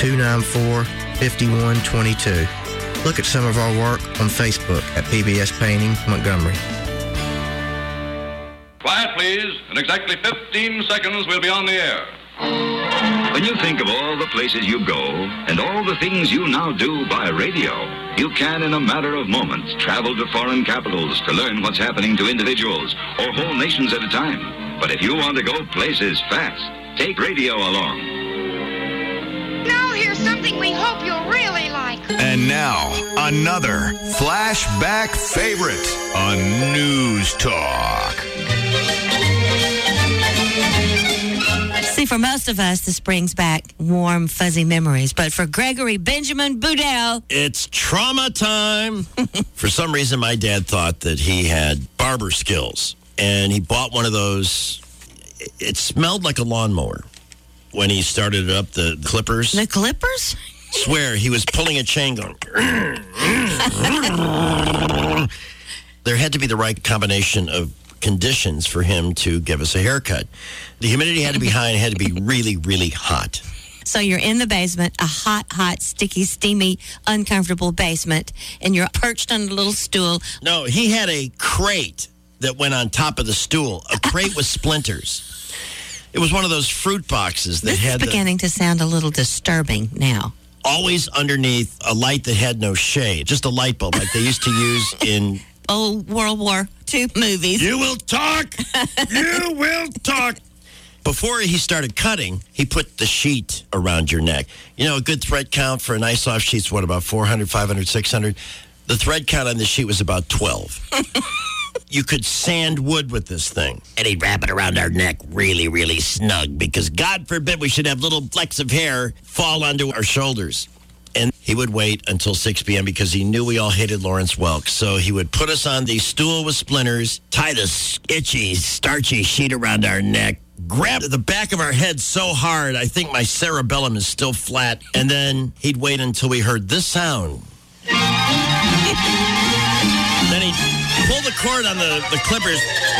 294-5122. Look at some of our work on Facebook at PBS Painting, Montgomery. Quiet, please. In exactly 15 seconds, we'll be on the air. When you think of all the places you go and all the things you now do by radio, you can, in a matter of moments, travel to foreign capitals to learn what's happening to individuals or whole nations at a time. But if you want to go places fast, take radio along. Now here's something we hope you'll really like. And now, another flashback favorite on News Talk. See, for most of us, this brings back warm, fuzzy memories. But for Gregory Benjamin Boudel, it's trauma time. For some reason, my dad thought that he had barber skills. And he bought one of those. It smelled like a lawnmower when he started up the clippers. The clippers? Swear, he was pulling a chain going. There had to be the right combination of conditions for him to give us a haircut. The humidity had to be high and it had to be really, really hot. So you're in the basement, a hot, sticky, steamy, uncomfortable basement, and you're perched on a little stool. No, he had a crate that went on top of the stool, a crate with splinters. It was one of those fruit boxes that had... This is beginning to sound a little disturbing now. Always underneath a light that had no shade, just a light bulb like they used to use in... old World War II movies. You will talk! You will talk! Before he started cutting, he put the sheet around your neck. You know, a good thread count for a nice soft sheet's what, about 400, 500, 600? The thread count on the sheet was about 12. You could sand wood with this thing. And he'd wrap it around our neck really, really snug because God forbid we should have little flecks of hair fall onto our shoulders. And he would wait until 6 p.m. because he knew we all hated Lawrence Welk. So he would put us on the stool with splinters, tie this itchy, starchy sheet around our neck, grab the back of our head so hard, I think my cerebellum is still flat. And then he'd wait until we heard this sound. Then he'd pull the cord on the clippers.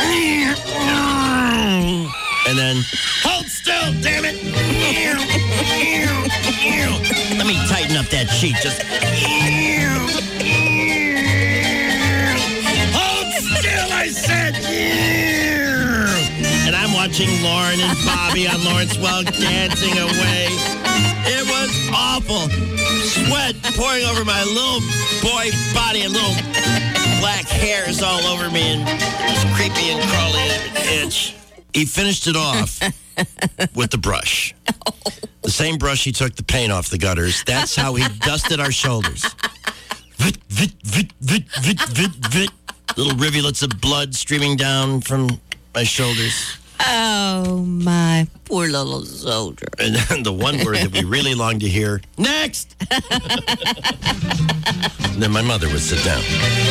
And then, hold still, damn it. Let me tighten up that sheet. Just hold still, I said. And I'm watching Lauren and Bobby on Lawrence Welk dancing away. It was awful. Sweat pouring over my little boy body and little black hairs all over me, and it was creepy and crawly and itch. He finished it off with the brush. The same brush he took the paint off the gutters. That's how he dusted our shoulders. Vit, vit, vit, vit, vit, vit, vit. Little rivulets of blood streaming down from my shoulders. Oh, my poor little soldier. And then the one word that we really longed to hear, next! And then my mother would sit down.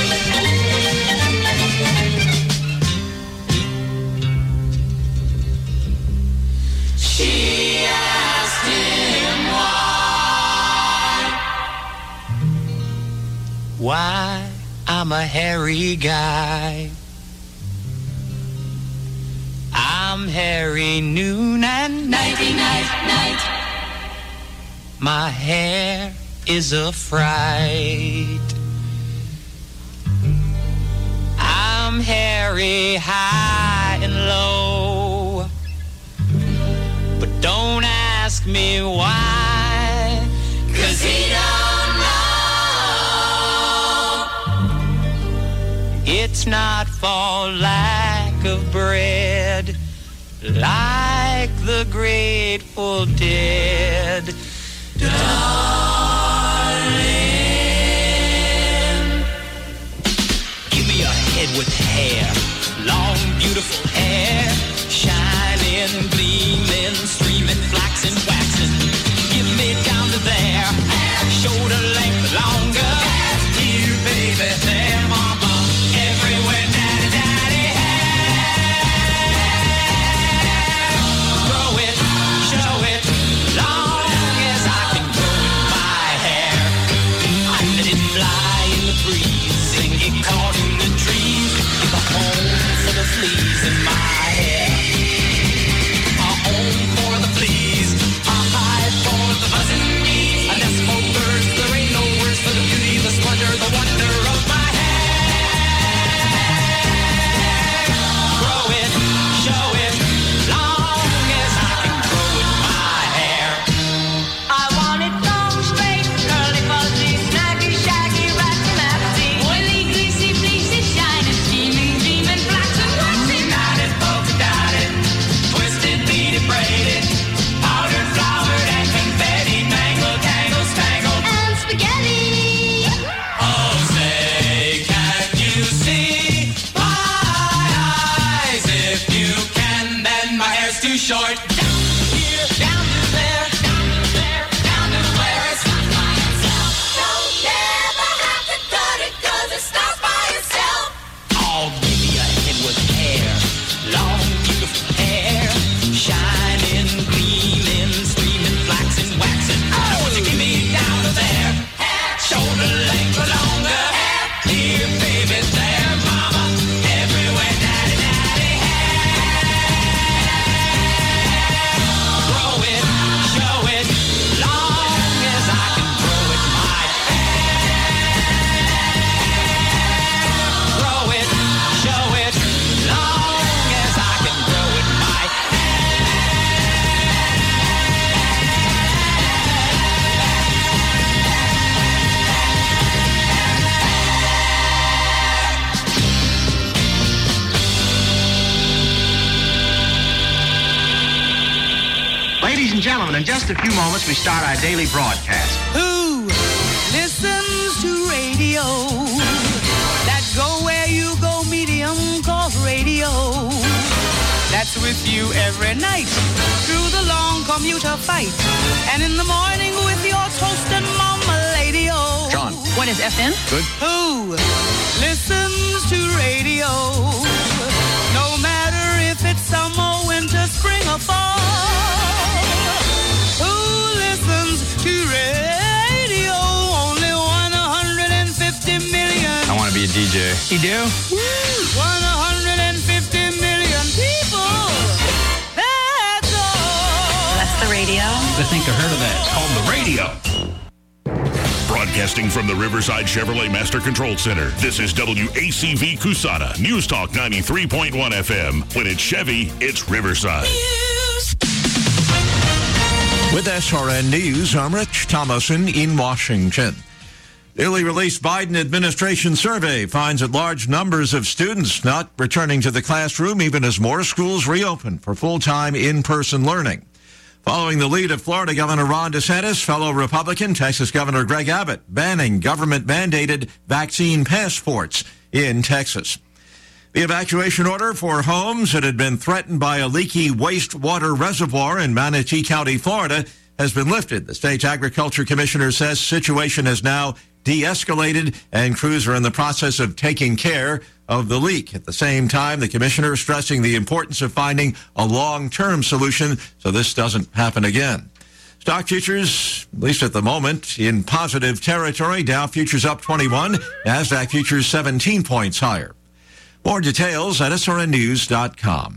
She asked him why I'm a hairy guy. I'm hairy noon and nighty night. My hair is a fright. I'm hairy high and low. But don't ask me why, 'cause he don't know. It's not for lack of bread, like the Grateful Dead. Darling, give me a head with hair, long, beautiful hair, shining, gleaming, streaming, flaxen, waxing. Give me down to there, shoulder length longer. Here, baby, there, mama, everywhere, daddy, daddy, hair. Grow it, show it, long short. Down here, down to there, down to there, down to where it stops by itself. Don't never have to cut it 'cause it stops by itself. Oh, give me a head with hair, long, beautiful hair, shining, gleaming, streaming, flaxing, waxing. Oh, won't you give me down to there? Shoulder length or longer. Here, baby, there, mama. Everywhere, daddy, daddy, grow it, show it, long as I can grow it, my grow it, show it, long as I can grow it, my Ladies and gentlemen, in just a few moments, we start our daily broadcast. Who listens to radio? That go where you go, medium called radio. That's with you every night through the long commuter fight, and in the morning with your toast and mama lady-o. John. What is FM? Good. Who listens to radio? No matter if it's summer, winter, spring, or fall. Who listens to radio? Only 150 million. I want to be a DJ. You do? 150 million people. That's all. That's the radio. I think I heard of that. It's called the radio. Broadcasting from the Riverside Chevrolet Master Control Center, this is WACV Cusana, News Talk 93.1 FM. When it's Chevy, it's Riverside. With SRN News, I'm Rich Thomason in Washington. Newly released Biden administration survey finds that large numbers of students not returning to the classroom even as more schools reopen for full-time in-person learning. Following the lead of Florida Governor Ron DeSantis, fellow Republican Texas Governor Greg Abbott banning government-mandated vaccine passports in Texas. The evacuation order for homes that had been threatened by a leaky wastewater reservoir in Manatee County, Florida, has been lifted. The state's agriculture commissioner says the situation has now de-escalated and crews are in the process of taking care of the leak. At the same time, the commissioner is stressing the importance of finding a long-term solution so this doesn't happen again. Stock futures, at least at the moment, in positive territory. Dow futures up 21, NASDAQ futures 17 points higher. More details at srnnews.com.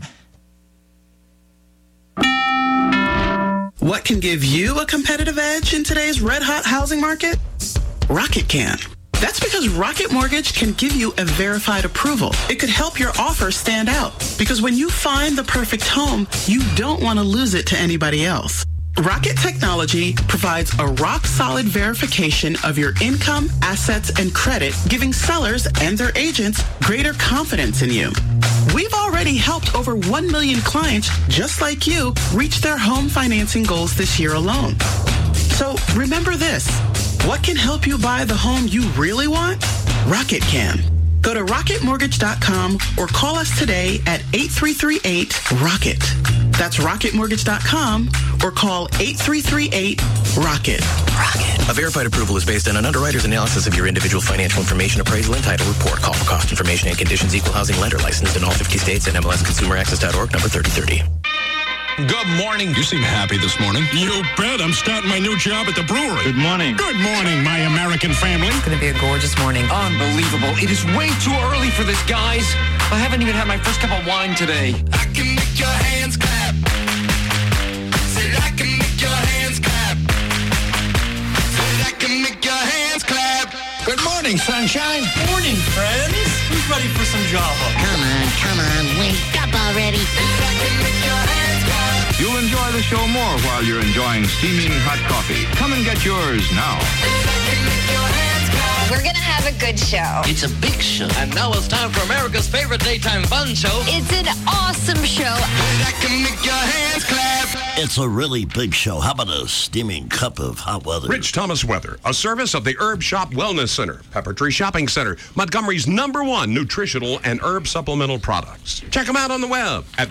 What can give you a competitive edge in today's red-hot housing market? Rocket can. That's because Rocket Mortgage can give you a verified approval. It could help your offer stand out. Because when you find the perfect home, you don't want to lose it to anybody else. Rocket Technology provides a rock-solid verification of your income, assets, and credit, giving sellers and their agents greater confidence in you. We've already helped over 1 million clients just like you reach their home financing goals this year alone. So remember this. What can help you buy the home you really want? Rocket can. Go to rocketmortgage.com or call us today at 8338-ROCKET. That's rocketmortgage.com or call 8338-ROCKET. A verified approval is based on an underwriter's analysis of your individual financial information, appraisal, and title report. Call for cost information and conditions. Equal housing lender licensed in all 50 states and MLSConsumerAccess.org, number 3030. Good morning. You seem happy this morning. You bet. I'm starting my new job at the brewery. Good morning. Good morning, my American family. It's going to be a gorgeous morning. Unbelievable. It is way too early for this, guys. I haven't even had my first cup of wine today. I can make your hands clap. Said I can make your hands clap. Said I can make your hands clap. Good morning, sunshine. Morning, friends. Who's ready for some Java? Come on. Wake up already. Said I can make your hands clap. You'll enjoy the show more while you're enjoying steaming hot coffee. Come and get yours now. Said I can make your hands clap. We're going to have a good show. It's a big show. And now it's time for America's favorite daytime fun show. It's an awesome show. That can make your hands clap. It's a really big show. How about a steaming cup of hot weather? Rich Thomas Weather, a service of the Herb Shop Wellness Center, Pepper Tree Shopping Center, Montgomery's #1 nutritional and herb supplemental products. Check them out on the web at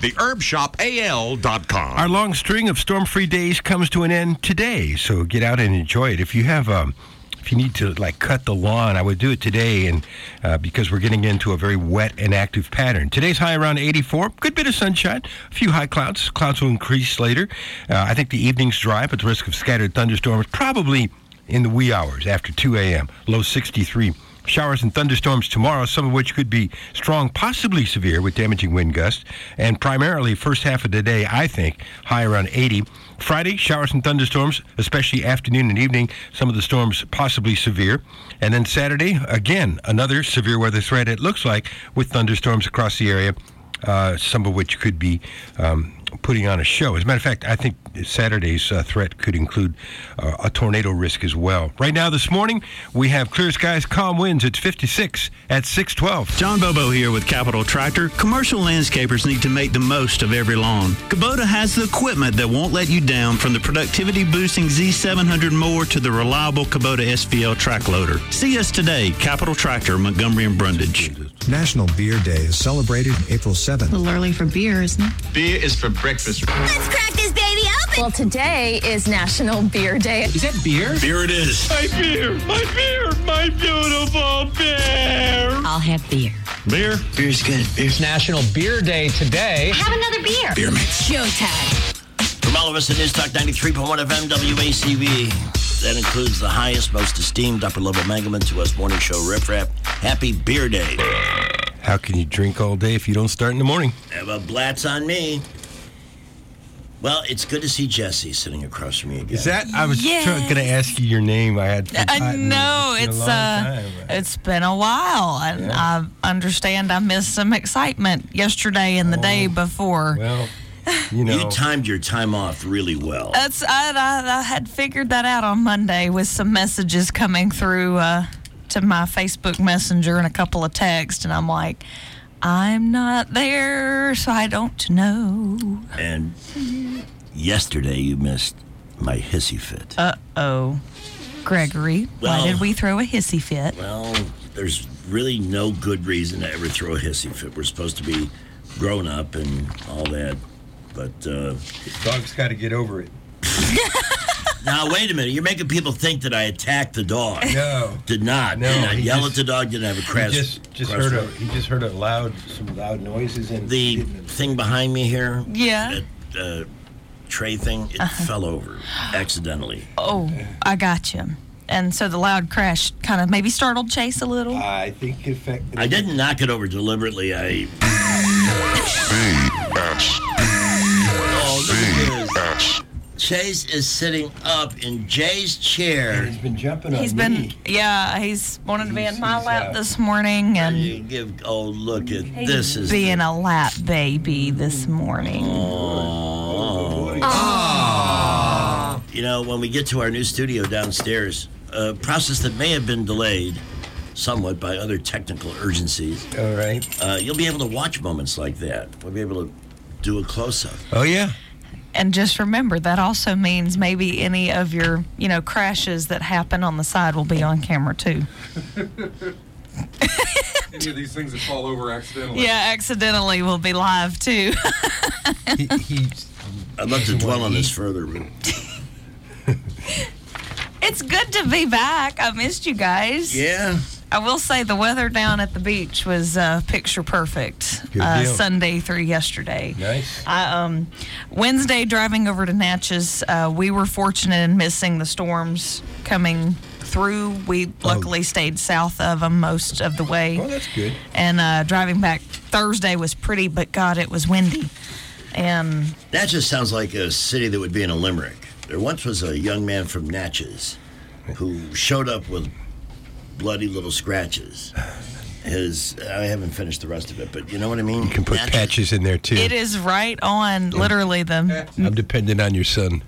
theherbshopal.com. Our long string of storm-free days comes to an end today, so get out and enjoy it. If you have if you need to cut the lawn, I would do it today, and because we're getting into a very wet and active pattern. Today's high around 84, good bit of sunshine, a few high clouds. Clouds will increase later. I think the evening's dry, but the risk of scattered thunderstorms probably in the wee hours after 2 a.m. Low 63. Showers and thunderstorms tomorrow, some of which could be strong, possibly severe with damaging wind gusts. And primarily first half of the day, I think, high around 80. Friday, showers and thunderstorms, especially afternoon and evening. Some of the storms possibly severe. And then Saturday, again, another severe weather threat, it looks like, with thunderstorms across the area, some of which could be putting on a show. As a matter of fact, I think Saturday's threat could include a tornado risk as well. Right now, this morning, we have clear skies, calm winds. It's 56 at 612. John Bobo here with Capital Tractor. Commercial landscapers need to make the most of every lawn. Kubota has the equipment that won't let you down, from the productivity-boosting Z700 mower to the reliable Kubota SVL track loader. See us today, Capital Tractor, Montgomery and Brundage. National Beer Day is celebrated April 7th. A little early for beer, isn't it? Beer is for breakfast. Let's crack this baby open! Well, today is National Beer Day. Is that beer? Beer it is. My beer! My beer! My beautiful beer! I'll have beer. Beer? Beer's good. It's National Beer Day today. Have another beer. Beer mates. Showtime. From all of us at News Talk 93.1 FM WACV, that includes the highest, most esteemed upper-level megaman to us morning show Riff Raff. Happy Beer Day. How can you drink all day if you don't start in the morning? Have a Blatz on me. Well, it's good to see Jesse sitting across from me again. Is that? I was going to ask you your name. I know it's been a while, and I understand I missed some excitement yesterday and the day before. Well, you timed your time off really well. I had figured that out on Monday with some messages coming through to my Facebook Messenger and a couple of texts, and I'm like, I'm not there, so I don't know. And yesterday you missed my hissy fit. Uh-oh. Gregory, why did we throw a hissy fit? Well, there's really no good reason to ever throw a hissy fit. We're supposed to be grown up and all that, but... the dog's got to get over it. Now, wait a minute. You're making people think that I attacked the dog. No. Did not. No, Did not yell at the dog. Didn't have a crash. He just heard some loud noises. And the thing behind me here. Yeah. That tray thing, it fell over accidentally. Oh, I got you. And so the loud crash kind of maybe startled Chase a little? I think it affected... I didn't knock it over deliberately. Oh, look at this. Chase is sitting up in Jay's chair. And he's been jumping on me. He's wanted to be in my lap this morning. And look at this. He's being a lap baby this morning. Oh. You know, when we get to our new studio downstairs, a process that may have been delayed somewhat by other technical urgencies. All right. You'll be able to watch moments like that. We'll be able to do a close-up. Oh, yeah. And just remember, that also means maybe any of your, crashes that happen on the side will be on camera, too. Any of these things that fall over accidentally. Yeah, accidentally will be live, too. I'd love to dwell on this further. It's good to be back. I missed you guys. Yeah. I will say the weather down at the beach was picture perfect Sunday through yesterday. Nice. Wednesday, driving over to Natchez, we were fortunate in missing the storms coming through. We luckily stayed south of them most of the way. Oh, that's good. And driving back Thursday was pretty, but God, it was windy. And Natchez sounds like a city that would be in a limerick. There once was a young man from Natchez who showed up with bloody little scratches. I haven't finished the rest of it, but you know what I mean? You can put patches in there, too. It is right on, literally, I'm dependent on your son.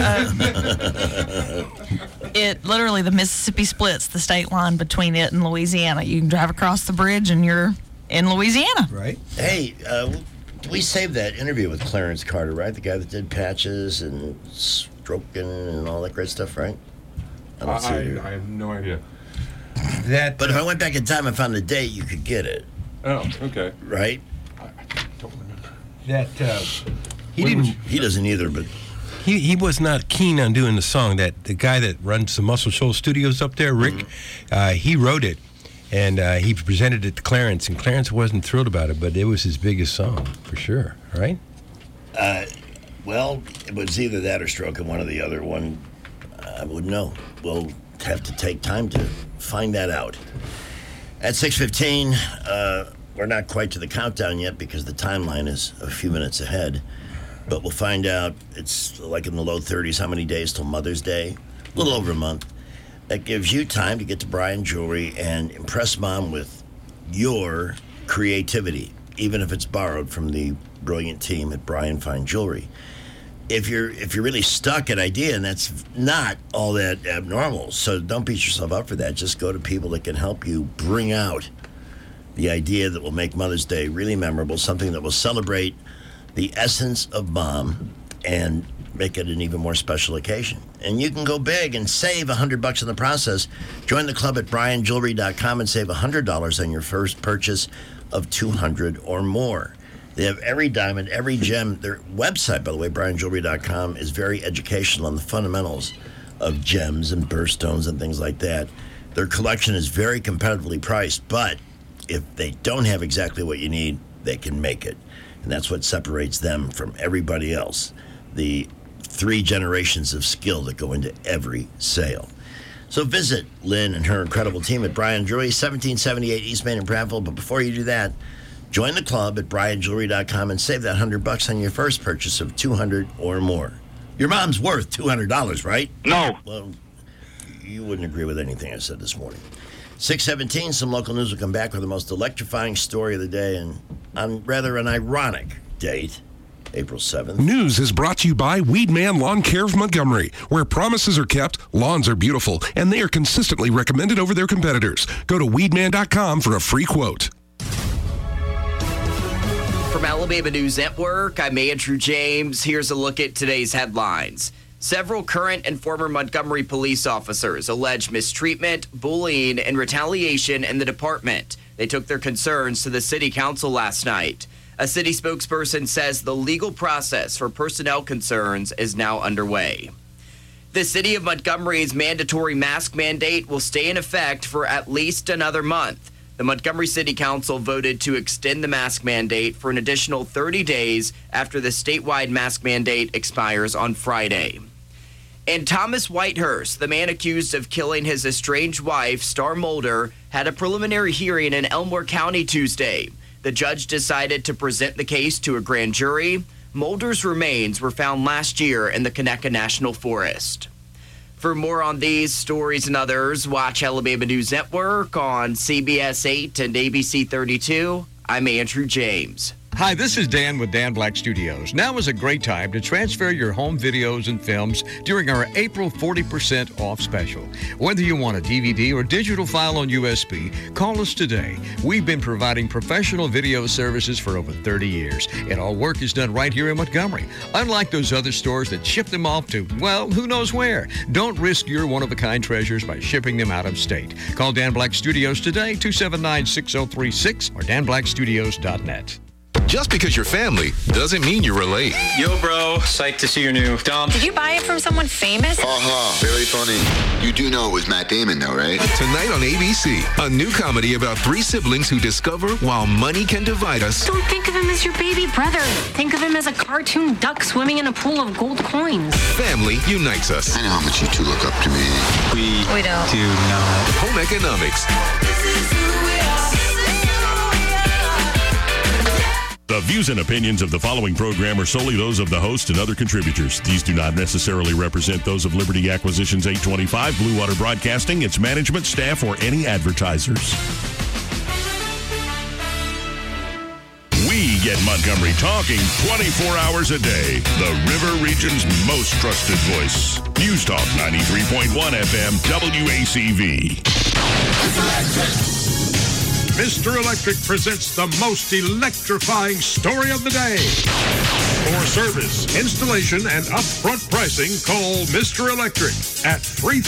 Literally, the Mississippi splits the state line between it and Louisiana. You can drive across the bridge and you're in Louisiana. Right. Hey, we saved that interview with Clarence Carter, right? The guy that did patches and stroking and all that great stuff, right? I have no idea. But if I went back in time and found the date, you could get it. Oh, okay. Right? I don't remember. He doesn't either, but he was not keen on doing the song. The guy that runs the Muscle Shoals Studios up there, Rick, he wrote it, and he presented it to Clarence, and Clarence wasn't thrilled about it, but it was his biggest song, for sure, right? Well, it was either that or Stroking, one or the other one. I wouldn't know. We'll have to take time to find that out. At 6:15, we're not quite to the countdown yet because the timeline is a few minutes ahead. But we'll find out. It's like in the low 30s, how many days till Mother's Day? A little over a month. That gives you time to get to Bryan Jewelry and impress Mom with your creativity, even if it's borrowed from the brilliant team at Bryan Fine Jewelry. If you're really stuck at idea, and that's not all that abnormal, so don't beat yourself up for that. Just go to people that can help you bring out the idea that will make Mother's Day really memorable, something that will celebrate the essence of Mom and make it an even more special occasion. And you can go big and save $100 in the process. Join the club at BryanJewelry.com and save $100 on your first purchase of $200 or more. They have every diamond, every gem. Their website, by the way, BryanJewelry.com, is very educational on the fundamentals of gems and birthstones and things like that. Their collection is very competitively priced, but if they don't have exactly what you need, they can make it. And that's what separates them from everybody else. The 3 generations of skill that go into every sale. So visit Lynn and her incredible team at Bryan Jewelry, 1778 East Main in Prattville. But before you do that, join the club at BryanJewelry.com and save that $100 on your first purchase of $200 or more. Your mom's worth $200, right? No. Well, you wouldn't agree with anything I said this morning. 6:17, some local news will come back with the most electrifying story of the day, and on rather an ironic date, April 7th. News is brought to you by Weedman Lawn Care of Montgomery, where promises are kept, lawns are beautiful, and they are consistently recommended over their competitors. Go to weedman.com for a free quote. From Alabama News Network, I'm Andrew James. Here's a look at today's headlines. Several current and former Montgomery police officers allege mistreatment, bullying, and retaliation in the department. They took their concerns to the city council last night. A city spokesperson says the legal process for personnel concerns is now underway. The city of Montgomery's mandatory mask mandate will stay in effect for at least another month. The Montgomery City Council voted to extend the mask mandate for an additional 30 days after the statewide mask mandate expires on Friday. And Thomas Whitehurst, the man accused of killing his estranged wife, Star Mulder, had a preliminary hearing in Elmore County Tuesday. The judge decided to present the case to a grand jury. Mulder's remains were found last year in the Conecuh National Forest. For more on these stories and others, watch Alabama News Network on CBS 8 and ABC 32. I'm Andrew James. Hi, this is Dan with Dan Black Studios. Now is a great time to transfer your home videos and films during our April 40% off special. Whether you want a DVD or digital file on USB, call us today. We've been providing professional video services for over 30 years, and all work is done right here in Montgomery. Unlike those other stores that ship them off to, well, who knows where. Don't risk your one-of-a-kind treasures by shipping them out of state. Call Dan Black Studios today, 279-6036 or danblackstudios.net. Just because you're family doesn't mean you relate. Yo, bro. Psyched to see your new dump. Did you buy it from someone famous? Very funny. You do know it was Matt Damon, though, right? Tonight on ABC, a new comedy about 3 siblings who discover while money can divide us. Don't think of him as your baby brother. Think of him as a cartoon duck swimming in a pool of gold coins. Family unites us. I know how much you two look up to me. We don't. Do not. Home economics. The views and opinions of the following program are solely those of the host and other contributors. These do not necessarily represent those of Liberty Acquisitions 825, Blue Water Broadcasting, its management, staff, or any advertisers. Get Montgomery talking 24 hours a day. The River Region's most trusted voice. News Talk 93.1 FM WACV. Mr. Electric presents the most electrifying story of the day. For service, installation, and upfront pricing, call Mr. Electric at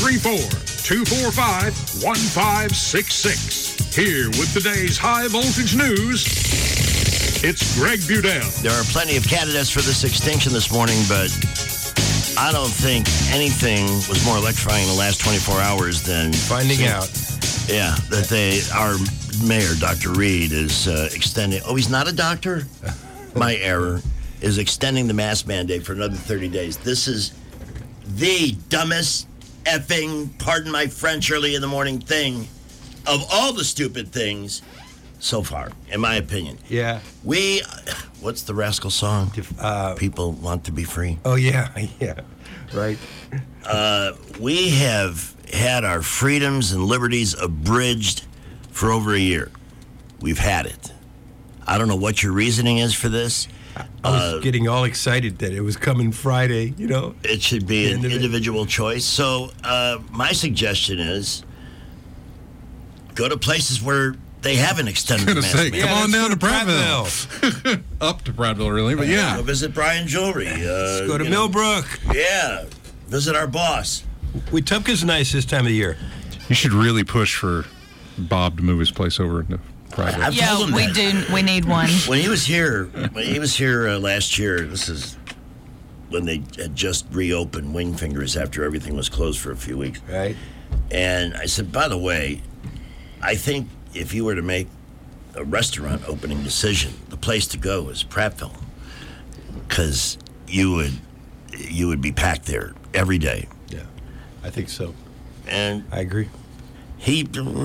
334-245-1566. Here with today's high voltage news, it's Greg Budell. There are plenty of candidates for this extinction this morning, but I don't think anything was more electrifying in the last 24 hours than finding out. Yeah, that our mayor, Dr. Reed, is extending. Oh, he's not a doctor? My error. Is extending the mask mandate for another 30 days. This is the dumbest effing, pardon my French early in the morning thing of all the stupid things so far, in my opinion. Yeah. What's the Rascal song? People want to be free. Oh, yeah. Yeah. Right. We have had our freedoms and liberties abridged for over a year. We've had it. I don't know what your reasoning is for this. I was getting all excited that it was coming Friday, you know. It should be an individual choice. So my suggestion is go to places where they haven't extended the mask mandate. Come on down to Prattville. Up to Prattville, really, but yeah. Go visit Brian Jewelry. Let's go to Millbrook. Yeah. Visit our boss. Wetumpka's nice this time of the year. You should really push for Bob to move his place over into Prattville. Yeah, we do. We need one. When he was here last year, this is when they had just reopened Wingfingers after everything was closed for a few weeks. Right. And I said, by the way, I think if you were to make a restaurant opening decision, the place to go is Prattville, because you would be packed there every day. Yeah, I think so. And I agree. He's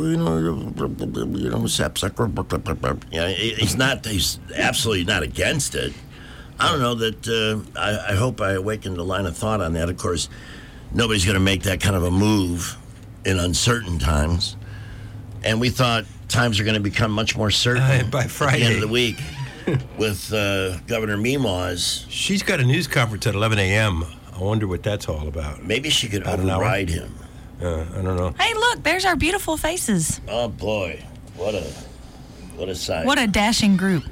absolutely not against it. I don't know that, I hope I awakened a line of thought on that. Of course, nobody's going to make that kind of a move in uncertain times. And we thought times are going to become much more certain by Friday. At the end of the week with Governor Meemaws. She's got a news conference at 11 a.m. I wonder what that's all about. Maybe she could override him. I don't know. Hey, look, there's our beautiful faces. Oh, boy. What a sight. What a dashing group.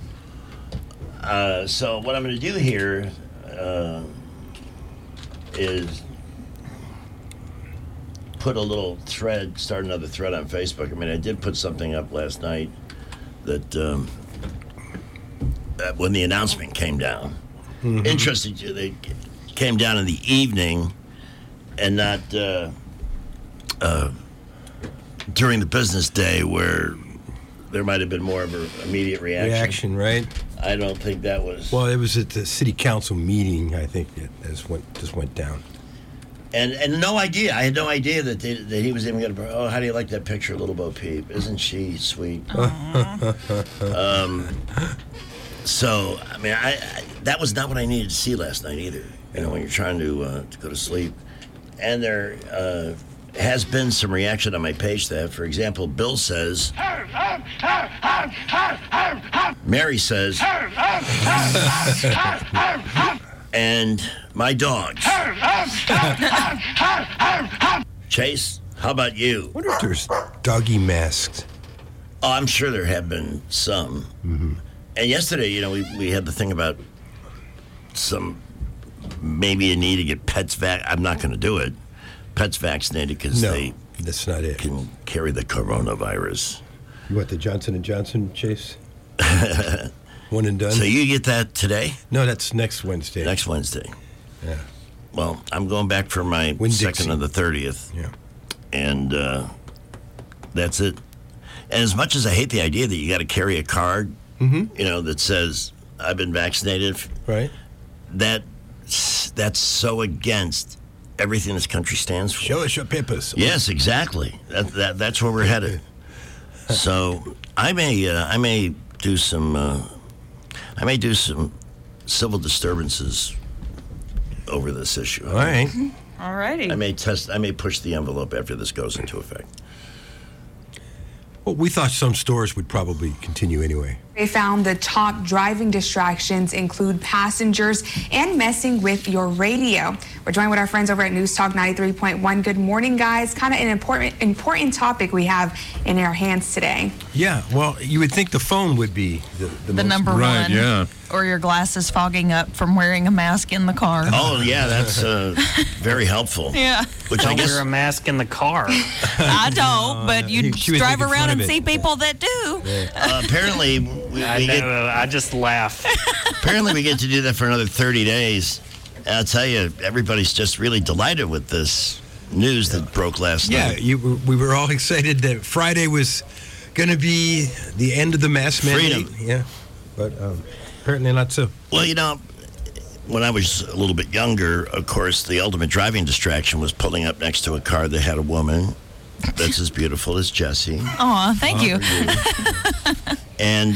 So what I'm going to do here is put a little thread, start another thread on Facebook. I mean, I did put something up last night that when the announcement came down. Mm-hmm. Interesting, they came down in the evening and not during the business day where there might have been more of an immediate reaction. Right? I don't think that was... Well, it was at the city council meeting, I think, that just went down. And no idea. I had no idea that he was even going to... Oh, how do you like that picture of Little Bo Peep? Isn't she sweet? So, I mean, that was not what I needed to see last night either, you know, when you're trying to go to sleep. And there has been some reaction on my page to that. For example, Bill says... Mary says... and my dogs. Chase, how about you? I wonder if there's doggy masks. Oh, I'm sure there have been some. Mm-hmm. And yesterday, you know, we had the thing about maybe a need to get pets I'm not going to do it. Pets vaccinated because that's not it. Can carry the coronavirus. You want the Johnson & Johnson, Chase? One and done? So you get that today? No, that's next Wednesday. Next Wednesday. Yeah. Well, I'm going back for my second of the 30th. Yeah. And that's it. And as much as I hate the idea that you got to carry a card, you know, that says, I've been vaccinated. Right. That's so against everything this country stands for. Show us your papers. Yes, exactly. That's where we're headed. So I may do some civil disturbances over this issue. All right. All righty. I may push the envelope after this goes into effect. Well, we thought some stores would probably continue anyway. They found the top driving distractions include passengers and messing with your radio. We're joined with our friends over at News Talk 93.1. Good morning, guys. Kind of an important topic we have in our hands today. Yeah, well, you would think the phone would be the most number right, one. Yeah. Or your glasses fogging up from wearing a mask in the car. Oh, yeah, that's very helpful. Yeah. Which I guess wear a mask in the car. I don't, but you she was drive making around fun and of it. see people that do. apparently I just laugh. Apparently we get to do that for another 30 days. And I'll tell you, everybody's just really delighted with this news that broke last night. Yeah, we were all excited that Friday was going to be the end of the mask mandate. Freedom. Yeah, but apparently not so. Well, you know, when I was a little bit younger, of course, the ultimate driving distraction was pulling up next to a car that had a woman that's as beautiful as Jessie. Aw, thank you. And,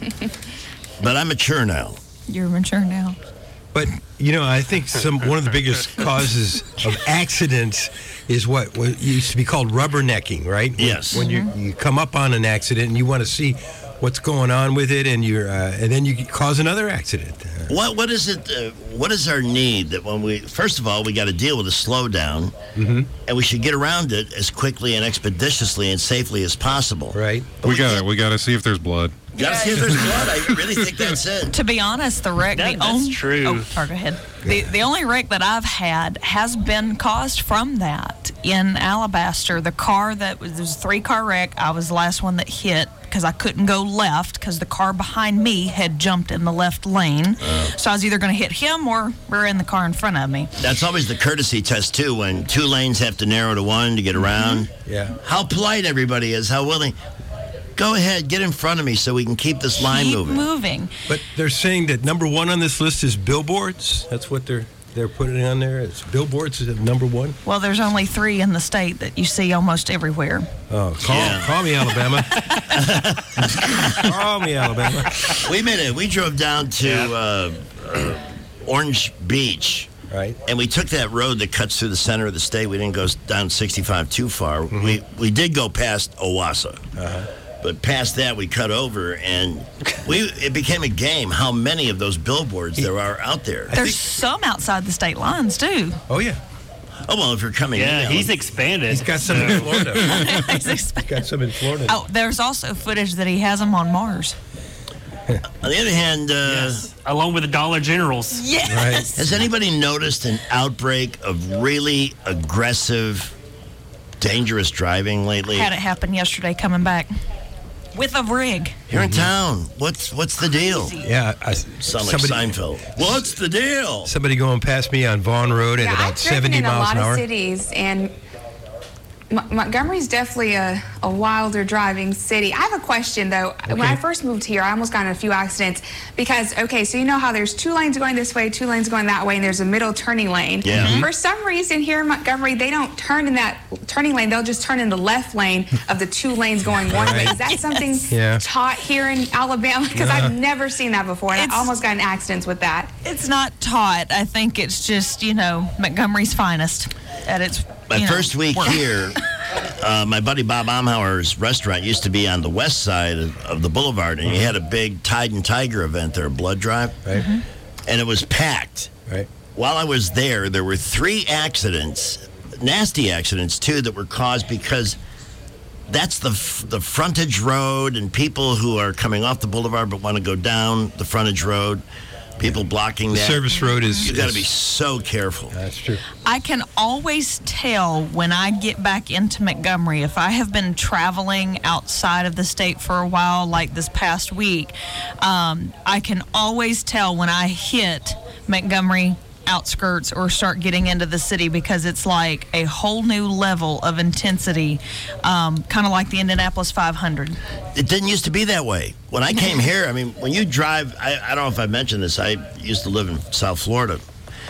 but I'm mature now. You're mature now. But you know, I think one of the biggest causes of accidents is what used to be called rubbernecking, right? Yes. When you come up on an accident and you want to see what's going on with it, and and then you cause another accident. What is it? What is our need that when first of all, we got to deal with a slowdown, and we should get around it as quickly and expeditiously and safely as possible. Right. We got to see if there's blood. Got to see if there's blood. I really think that's it. To be honest, the wreck, That's true. Oh, sorry, go ahead. The only wreck that I've had has been caused from that in Alabaster. The car there was a 3-car wreck. I was the last one that hit because I couldn't go left because the car behind me had jumped in the left lane. So I was either going to hit him or we're in the car in front of me. That's always the courtesy test too, when 2 lanes have to narrow to 1 to get around. Yeah. How polite everybody is. How willing. Go ahead, get in front of me so we can keep this line Keep moving. moving. But they're saying that number 1 on this list is billboards. That's what they're putting on there. It's billboards is number 1. Well, there's only 3 in the state that you see almost everywhere. Oh, call me Alabama. Call me Alabama. We drove down to Orange Beach. Right. And we took that road that cuts through the center of the state. We didn't go down 65 too far. We did go past Owasso. But past that, we cut over, and it became a game how many of those billboards there are out there. There's some outside the state lines, too. Oh, yeah. Oh, well, if you're coming in. He's expanded. He's got some in Florida. He's got some in Florida. Oh, there's also footage that he has them on Mars. On the other hand, yes. Along with the Dollar Generals. Yes. Right. Has anybody noticed an outbreak of really aggressive, dangerous driving lately? Had it happen yesterday coming back with a rig. Here in town. What's the deal? Yeah. Sound like Seinfeld. What's the deal? Somebody going past me on Vaughn Road at about 70 miles an hour. I've driven in a lot of cities, and Montgomery's definitely a wilder driving city. I have a question, though. Okay. When I first moved here, I almost got in a few accidents because, so you know how there's 2 lanes going this way, 2 lanes going that way, and there's a middle turning lane. Yeah. For some reason here in Montgomery, they don't turn in that turning lane. They'll just turn in the left lane of the 2 lanes going one way. Is that something taught here in Alabama? Because I've never seen that before, and I almost got in accidents with that. It's not taught. I think it's just, Montgomery's finest at its My first week here, my buddy Bob Amhauer's restaurant used to be on the west side of the boulevard, and he had a big Tide and Tiger event there, a blood drive, right? And it was packed. Right. While I was there were 3 accidents, nasty accidents too, that were caused because that's the frontage road, and people who are coming off the boulevard but want to go down the frontage road. People blocking that. The service road is... You got to be so careful. That's true. I can always tell when I get back into Montgomery, if I have been traveling outside of the state for a while, like this past week, I can always tell when I hit Montgomery outskirts or start getting into the city, because it's like a whole new level of intensity, kind of like the Indianapolis 500. It didn't used to be that way. When I came here, when you drive, I don't know if I mentioned this, I used to live in South Florida.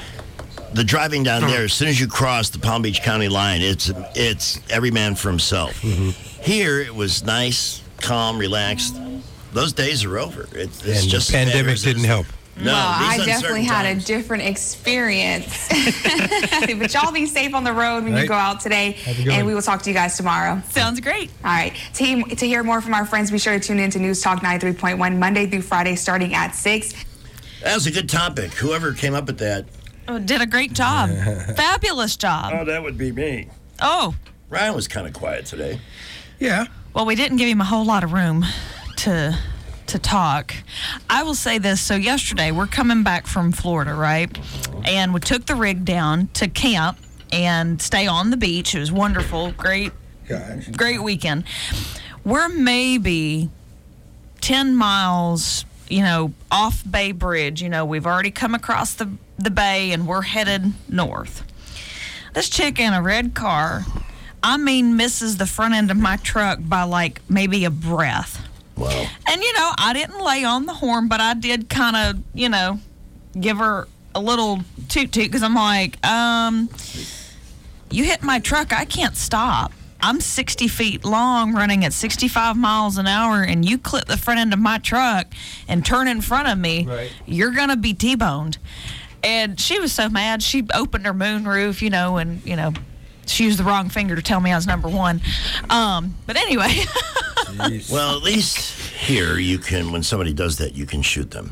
The driving down there, as soon as you cross the Palm Beach County line, it's every man for himself. Here, it was nice, calm, relaxed. Those days are over. It's and just the pandemic didn't help. No, well, I these definitely uncertain had a times. different experience. But y'all be safe on the road when you Right. go out today. Have a good And one. we will talk to you guys tomorrow. Sounds great. All right. To hear more from our friends, be sure to tune in to News Talk 93.1 Monday through Friday starting at 6. That was a good topic. Whoever came up with that. Oh, did a great job. Fabulous job. Oh, that would be me. Oh, Ryan was kind of quiet today. Yeah. well, we didn't give him a whole lot of room to talk. I will say this. So yesterday, we're coming back from Florida, right? And we took the rig down to camp and stay on the beach. It was wonderful. Great weekend. We're maybe 10 miles, off Bay Bridge. We've already come across the bay and we're headed north. This chick in a red car, misses the front end of my truck by like maybe a breath. Wow. And, I didn't lay on the horn, but I did kind of, give her a little toot because I'm like, you hit my truck, I can't stop. I'm 60 feet long running at 65 miles an hour and you clip the front end of my truck and turn in front of me, Right. You're going to be T-boned. And she was so mad. She opened her moonroof, and, she used the wrong finger to tell me I was number one. But anyway. Well, at least here you can, when somebody does that, you can shoot them.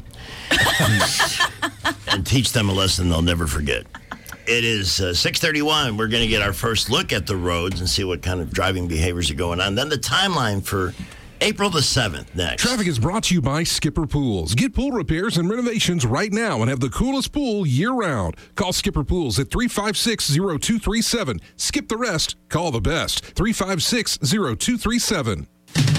And teach them a lesson they'll never forget. It is 6:31. We're going to get our first look at the roads and see what kind of driving behaviors are going on. Then the timeline for April the 7th next. Traffic is brought to you by Skipper Pools. Get pool repairs and renovations right now and have the coolest pool year-round. Call Skipper Pools at 356-0237. Skip the rest. Call the best. 356-0237.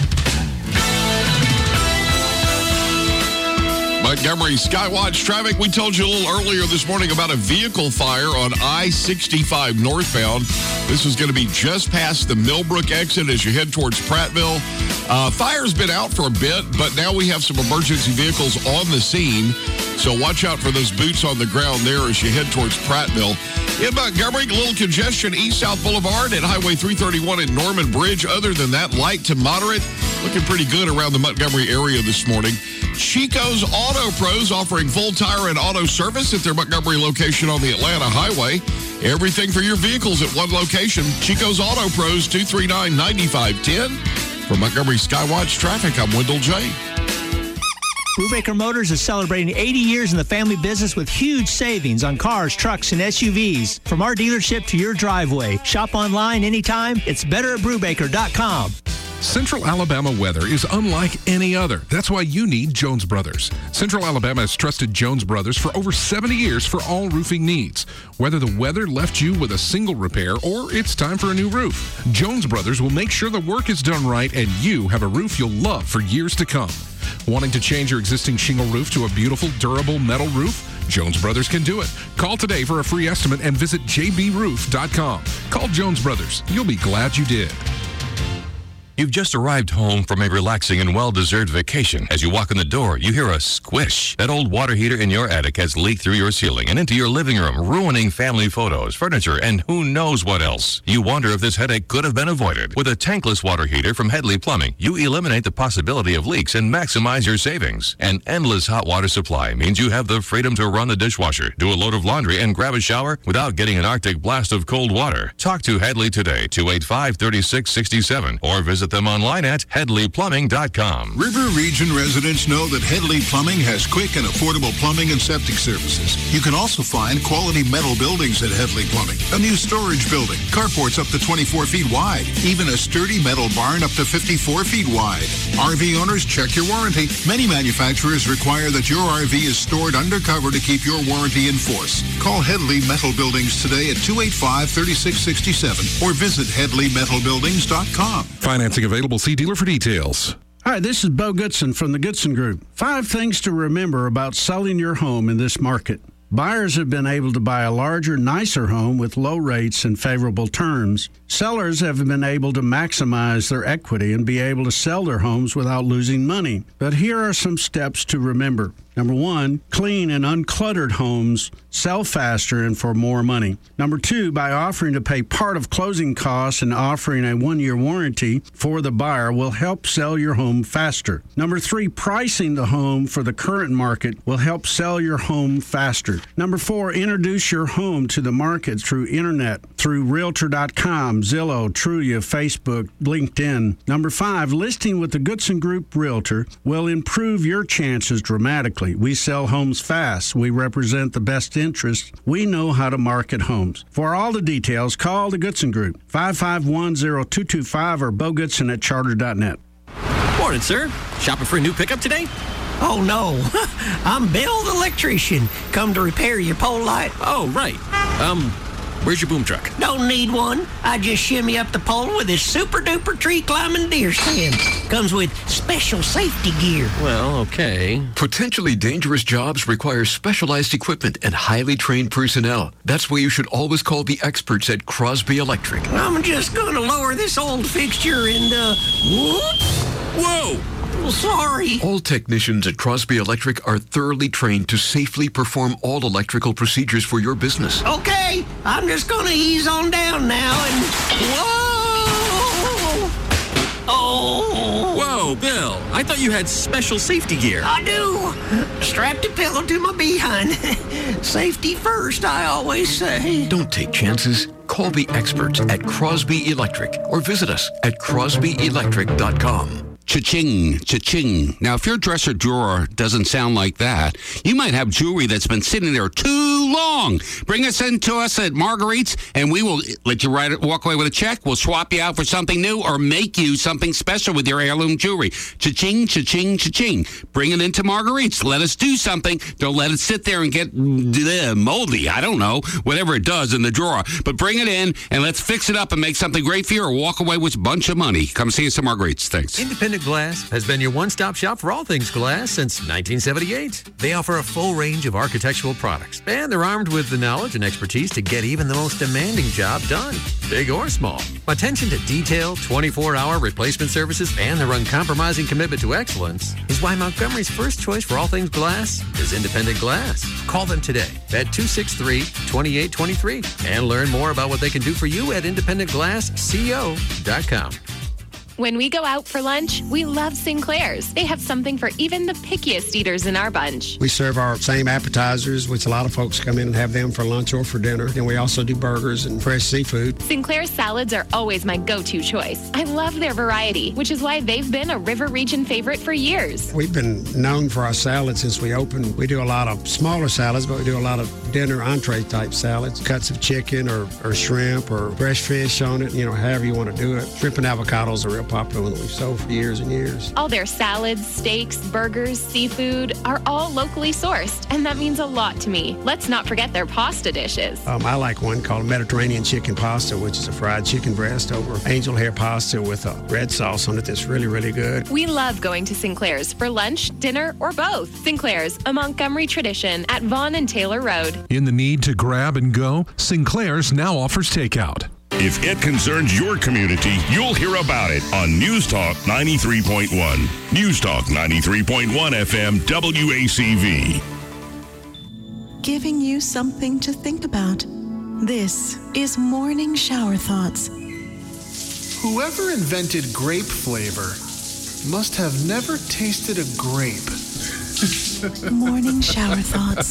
Montgomery Skywatch traffic. We told you a little earlier this morning about a vehicle fire on I-65 northbound. This is going to be just past the Millbrook exit as you head towards Prattville. Fire's been out for a bit, but now we have some emergency vehicles on the scene. So watch out for those boots on the ground there as you head towards Prattville. In Montgomery, a little congestion east-south Boulevard and Highway 331 at Norman Bridge. Other than that, light to moderate. Looking pretty good around the Montgomery area this morning. Chico's Auto Pros offering full tire and auto service at their Montgomery location on the Atlanta Highway. Everything for your vehicles at one location. Chico's Auto Pros, 239-9510. For Montgomery Skywatch Traffic, I'm Wendell J. Brubaker Motors is celebrating 80 years in the family business with huge savings on cars, trucks, and SUVs. From our dealership to your driveway. Shop online anytime. It's better at Brubaker.com. Central Alabama weather is unlike any other. That's why you need Jones Brothers. Central Alabama has trusted Jones Brothers for over 70 years for all roofing needs. Whether the weather left you with a single repair or it's time for a new roof, Jones Brothers will make sure the work is done right and you have a roof you'll love for years to come. Wanting to change your existing shingle roof to a beautiful, durable metal roof? Jones Brothers can do it. Call today for a free estimate and visit jbroof.com. Call Jones Brothers. You'll be glad you did. You've just arrived home from a relaxing and well-deserved vacation. As you walk in the door, you hear a squish. That old water heater in your attic has leaked through your ceiling and into your living room, ruining family photos, furniture, and who knows what else. You wonder if this headache could have been avoided. With a tankless water heater from Headley Plumbing, you eliminate the possibility of leaks and maximize your savings. An endless hot water supply means you have the freedom to run the dishwasher, do a load of laundry, and grab a shower without getting an Arctic blast of cold water. Talk to Headley today, 285-3667, or visit them online at HeadleyPlumbing.com. River Region residents know that Headley Plumbing has quick and affordable plumbing and septic services. You can also find quality metal buildings at Headley Plumbing. A new storage building, carports up to 24 feet wide, even a sturdy metal barn up to 54 feet wide. RV owners, check your warranty. Many manufacturers require that your RV is stored undercover to keep your warranty in force. Call Headley Metal Buildings today at 285-3667 or visit HeadleyMetalBuildings.com. Financing available. See dealer for details. Hi, this is Bo Goodson from the Goodson Group. 5 things to remember about selling your home in this market. Buyers have been able to buy a larger, nicer home with low rates and favorable terms. Sellers have been able to maximize their equity and be able to sell their homes without losing money. But here are some steps to remember. Number 1, clean and uncluttered homes sell faster and for more money. Number 2, by offering to pay part of closing costs and offering a 1-year warranty for the buyer will help sell your home faster. Number 3, pricing the home for the current market will help sell your home faster. Number 4, introduce your home to the market through internet, through Realtor.com, Zillow, Trulia, Facebook, LinkedIn. Number 5, listing with the Goodson Group Realtor will improve your chances dramatically. We sell homes fast. We represent the best interest. We know how to market homes. For all the details, call the Goodson Group, 551-0225 or bogoodson@charter.net. Morning, sir. Shopping for a new pickup today? Oh, no. I'm Bill the electrician. Come to repair your pole light. Oh, right. Where's your boom truck? Don't need one. I just shimmy up the pole with this super-duper tree-climbing deer stand. Comes with special safety gear. Well, okay. Potentially dangerous jobs require specialized equipment and highly trained personnel. That's why you should always call the experts at Crosby Electric. I'm just going to lower this old fixture and, whoops. Whoa! Sorry. All technicians at Crosby Electric are thoroughly trained to safely perform all electrical procedures for your business. Okay, I'm just going to ease on down now and... Whoa! Oh! Whoa, Bill. I thought you had special safety gear. I do. Strapped a pillow to my behind. Safety first, I always say. Don't take chances. Call the experts at Crosby Electric or visit us at crosbyelectric.com. Cha-ching, cha-ching. Now, if your dresser drawer doesn't sound like that, you might have jewelry that's been sitting there too long. Bring us in to us at Marguerite's, and we will let you walk away with a check. We'll swap you out for something new or make you something special with your heirloom jewelry. Cha-ching, cha-ching, cha-ching. Bring it into Marguerite's. Let us do something. Don't let it sit there and get moldy. I don't know, whatever it does in the drawer. But bring it in, and let's fix it up and make something great for you or walk away with a bunch of money. Come see us at Marguerite's. Thanks. Independent Glass has been your one-stop shop for all things glass since 1978. They offer a full range of architectural products, and they're armed with the knowledge and expertise to get even the most demanding job done, big or small. Attention to detail, 24-hour replacement services, and their uncompromising commitment to excellence is why Montgomery's first choice for all things glass is Independent Glass. Call them today at 263-2823 and learn more about what they can do for you at independentglassco.com. When we go out for lunch, we love Sinclair's. They have something for even the pickiest eaters in our bunch. We serve our same appetizers, which a lot of folks come in and have them for lunch or for dinner. And we also do burgers and fresh seafood. Sinclair's salads are always my go-to choice. I love their variety, which is why they've been a River Region favorite for years. We've been known for our salads since we opened. We do a lot of smaller salads, but we do a lot of dinner entree type salads. Cuts of chicken or shrimp or fresh fish on it, however you want to do it. Shrimp and avocados are real popular one that we've sold for years and years. All their salads, steaks, burgers, seafood are all locally sourced, and that means a lot to me. Let's not forget their pasta dishes. I like one called Mediterranean chicken pasta, which is a fried chicken breast over angel hair pasta with a red sauce on it that's really, really good. We love going to Sinclair's for lunch, dinner, or both. Sinclair's, a Montgomery tradition at Vaughn and Taylor Road. In the need to grab and go, Sinclair's now offers takeout. If it concerns your community, you'll hear about it on News Talk 93.1. News Talk 93.1 FM WACV. Giving you something to think about. This is Morning Shower Thoughts. Whoever invented grape flavor must have never tasted a grape. Morning Shower Thoughts.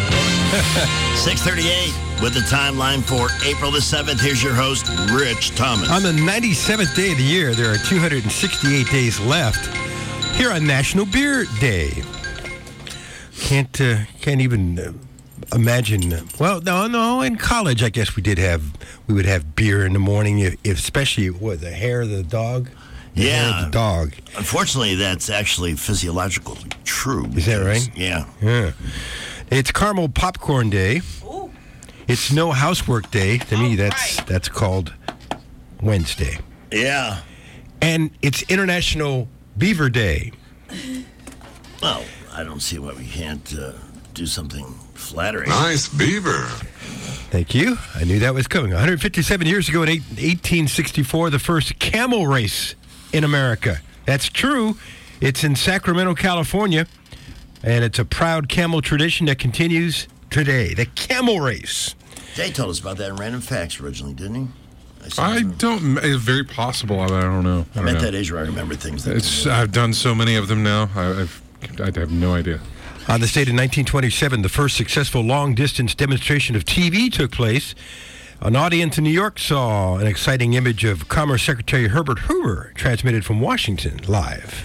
6:38 with the timeline for April the 7th. Here's your host, Rich Thomas. On the 97th day of the year, there are 268 days left here on National Beer Day. Can't even imagine. Well, no. In college, I guess we would have beer in the morning, if especially the hair of the dog. Yeah. The dog. Unfortunately, that's actually physiologically true. Is that right? Yeah. It's Caramel Popcorn Day. Ooh. It's No Housework Day. To me, that's called Wednesday. Yeah. And it's International Beaver Day. Well, I don't see why we can't do something flattering. Nice beaver. Thank you. I knew that was coming. 157 years ago in 1864, the first camel race in America. That's true. It's in Sacramento, California. And it's a proud camel tradition that continues today. The camel race. Jay told us about that in Random Facts originally, didn't he? I don't. It's very possible. I don't know. I'm at that age where I remember things. I've done so many of them now. I have no idea. On this date in 1927, the first successful long-distance demonstration of TV took place. An audience in New York saw an exciting image of Commerce Secretary Herbert Hoover transmitted from Washington live.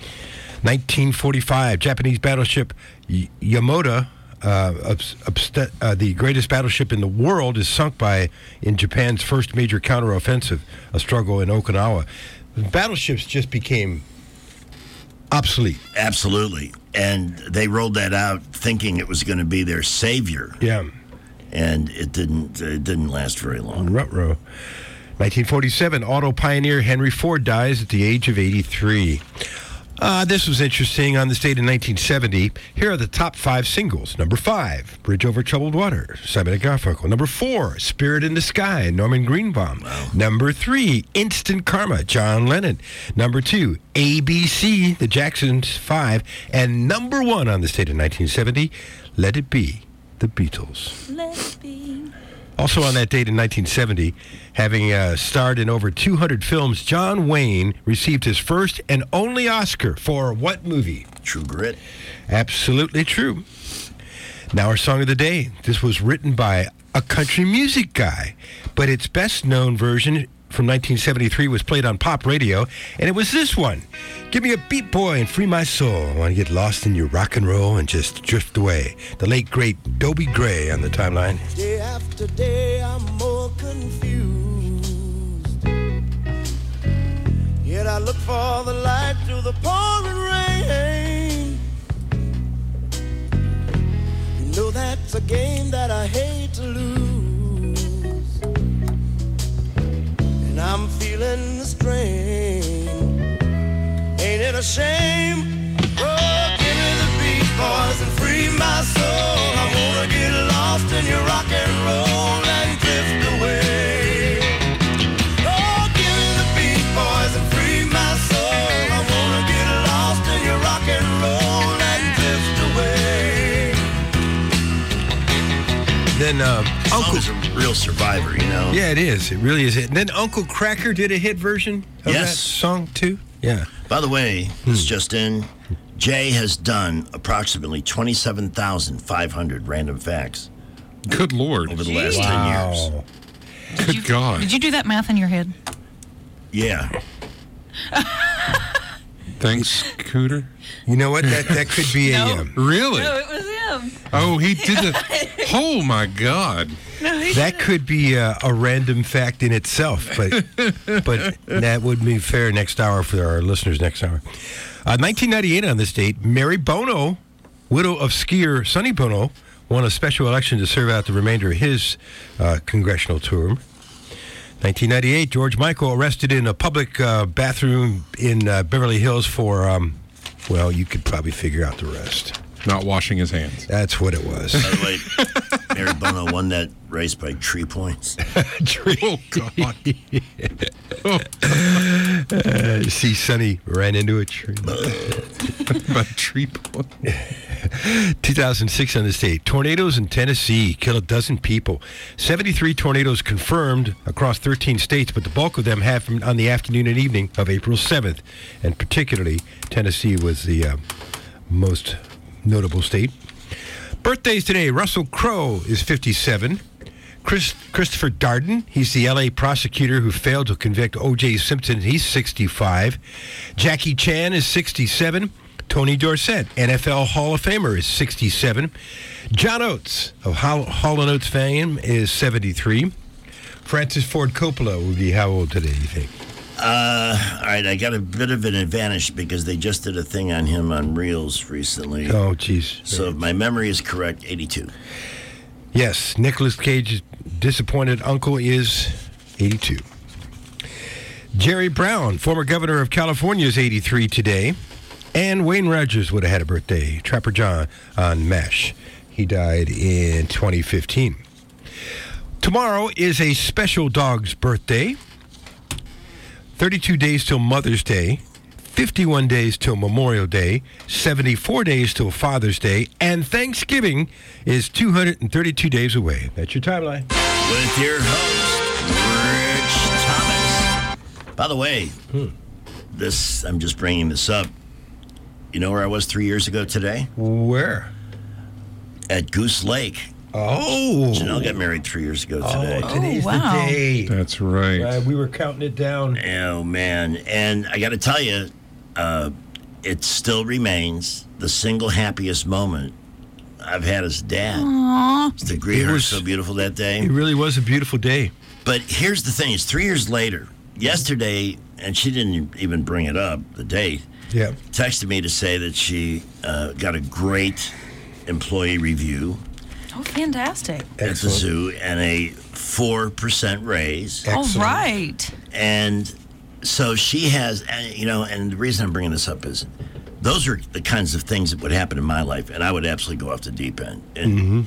1945, Japanese battleship Yamato, the greatest battleship in the world, is sunk in Japan's first major counteroffensive, a struggle in Okinawa. The battleships just became obsolete. Absolutely. And they rolled that out thinking it was going to be their savior. Yeah. And it didn't last very long. Ruh-roh. 1947, auto pioneer Henry Ford dies at the age of 83. This was interesting. On this date in 1970, here are the top 5 singles. Number 5, Bridge Over Troubled Water, Simon & Garfunkel. Number 4, Spirit in the Sky, Norman Greenbaum. Wow. Number 3, Instant Karma, John Lennon. Number 2, ABC, the Jacksons 5. And number 1 on this date in 1970, Let It Be, the Beatles. Let it be. Also on that date in 1970, having starred in over 200 films, John Wayne received his first and only Oscar for what movie? True Grit. Absolutely true. Now our song of the day. This was written by a country music guy, but its best known version from 1973 was played on pop radio, and it was this one. Give me a beat, boy, and free my soul. I want to get lost in your rock and roll and just drift away. The late, great Dobie Gray on the timeline. Day after day, I'm more confused. Yet I look for the light through the pouring rain. You know that's a game that I hate to lose. And I'm feeling the strain. Ain't it a shame? Oh, give me the beat, boys, and free my soul. I wanna get lost in your rock and roll and drift away. Oh, give me the beat, boys, and free my soul. I wanna get lost in your rock and roll and drift away. Then Uncle's a real survivor, you know. Yeah, it is. It really is. And then Uncle Kracker did a hit version of that song too. Yeah. By the way, this just in, Jay has done approximately 27,500 random facts. Good Lord. Over the last 10 years. Good God. Did you do that math in your head? Yeah. Thanks, Cooter. You know what? That could be a... Really? No, it was him. Oh, he did the... Oh, my God. No, that could be a random fact in itself, but that would be fair next hour for our listeners next hour. 1998 on this date, Mary Bono, widow of skier Sonny Bono, won a special election to serve out the remainder of his congressional term. 1998, George Michael arrested in a public bathroom in Beverly Hills for, well, you could probably figure out the rest. Not washing his hands. That's what it was. By the way, Mary Bono won that race by 3 points. Oh, God. See, Sonny ran into a tree. By 3 points. 2006 on this date. Tornadoes in Tennessee kill a dozen people. 73 tornadoes confirmed across 13 states, but the bulk of them happened on the afternoon and evening of April 7th. And particularly, Tennessee was the most notable state. Birthdays today. Russell Crowe is 57. Christopher Darden, he's the L.A. prosecutor who failed to convict O.J. Simpson. He's 65. Jackie Chan is 67. Tony Dorsett, NFL Hall of Famer, is 67. John Oates of Hall & Oates fame is 73. Francis Ford Coppola would be how old today, you think? All right, I got a bit of an advantage because they just did a thing on him on Reels recently. Oh, geez. So if my memory is correct, 82. Yes, Nicolas Cage's disappointed uncle is 82. Jerry Brown, former governor of California, is 83 today. And Wayne Rogers would have had a birthday. Trapper John on MASH. He died in 2015. Tomorrow is a special dog's birthday. 32 days till Mother's Day. 51 days till Memorial Day, 74 days till Father's Day, and Thanksgiving is 232 days away. That's your timeline. With your host, Rich Thomas. By the way, I'm just bringing this up. You know where I was 3 years ago today? Where? At Goose Lake. Oh. Janelle got married 3 years ago today. Today's the day. That's right. We were counting it down. Oh, man. And I got to tell you, it still remains the single happiest moment I've had as a dad. Aww. To greet her so beautiful that day. It really was a beautiful day. But here's the thing. It's 3 years later. Yesterday, and she didn't even bring it up, the date. Yeah. Texted me to say that she got a great employee review. Oh, fantastic. At the zoo and a 4% raise. All right. And so she has, and the reason I'm bringing this up is those are the kinds of things that would happen in my life, and I would absolutely go off the deep end. And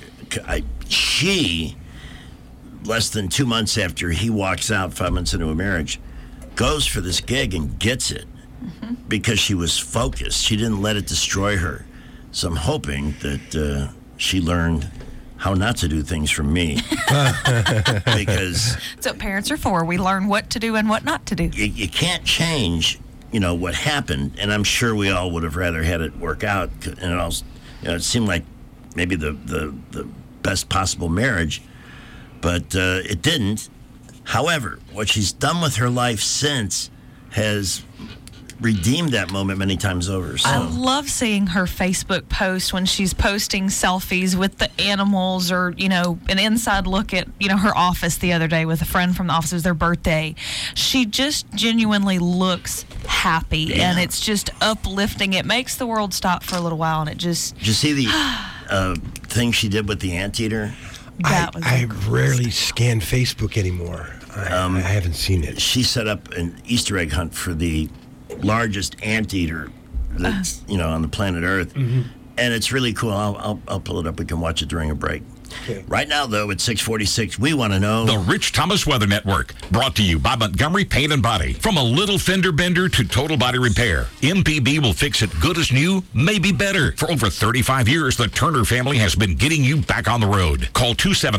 she, less than 2 months after he walks out, 5 months into a marriage, goes for this gig and gets it because she was focused. She didn't let it destroy her. So I'm hoping that she learned how not to do things from me. Because that's what parents are for. We learn what to do and what not to do. You can't change, what happened. And I'm sure we all would have rather had it work out. And it seemed like maybe the best possible marriage, but it didn't. However, what she's done with her life since has redeemed that moment many times over. So. I love seeing her Facebook post when she's posting selfies with the animals or, an inside look at, her office the other day with a friend from the office. It was their birthday. She just genuinely looks happy, and it's just uplifting. It makes the world stop for a little while, and it just... Did you see the thing she did with the anteater? I rarely scan Facebook anymore. I haven't seen it. She set up an Easter egg hunt for the largest anteater that's on the planet Earth, and it's really cool. I'll pull it up. We can watch it during a break. Okay. Right now, though, at 6:46, we want to know... The Rich Thomas Weather Network, brought to you by Montgomery Paint and Body. From a little fender bender to total body repair, MPB will fix it good as new, maybe better. For over 35 years, the Turner family has been getting you back on the road. Call